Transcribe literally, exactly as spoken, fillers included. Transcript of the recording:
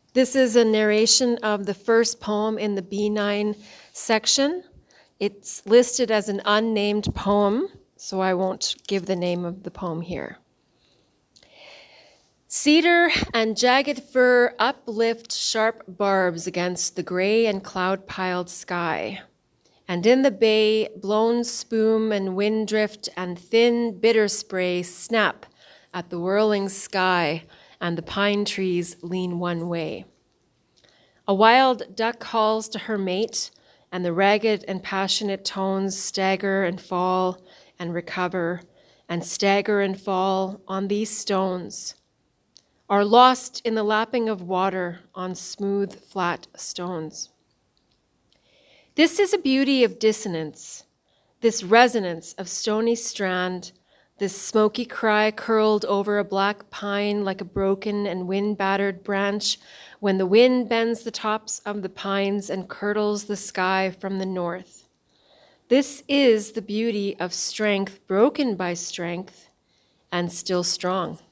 This is a narration of the first poem in the B nine section. It's listed as an unnamed poem, so I won't give the name of the poem here. Cedar and jagged fir uplift sharp barbs against the gray and cloud-piled sky. And in the bay, blown spume and wind drift and thin bitter spray snap at the whirling sky, and the pine trees lean one way. A wild duck calls to her mate, and the ragged and passionate tones stagger and fall and recover, and stagger and fall on these stones, are lost in the lapping of water on smooth, flat stones. This is a beauty of dissonance, this resonance of stony strand, this smoky cry curled over a black pine like a broken and wind-battered branch when the wind bends the tops of the pines and curdles the sky from the north. This is the beauty of strength broken by strength and still strong.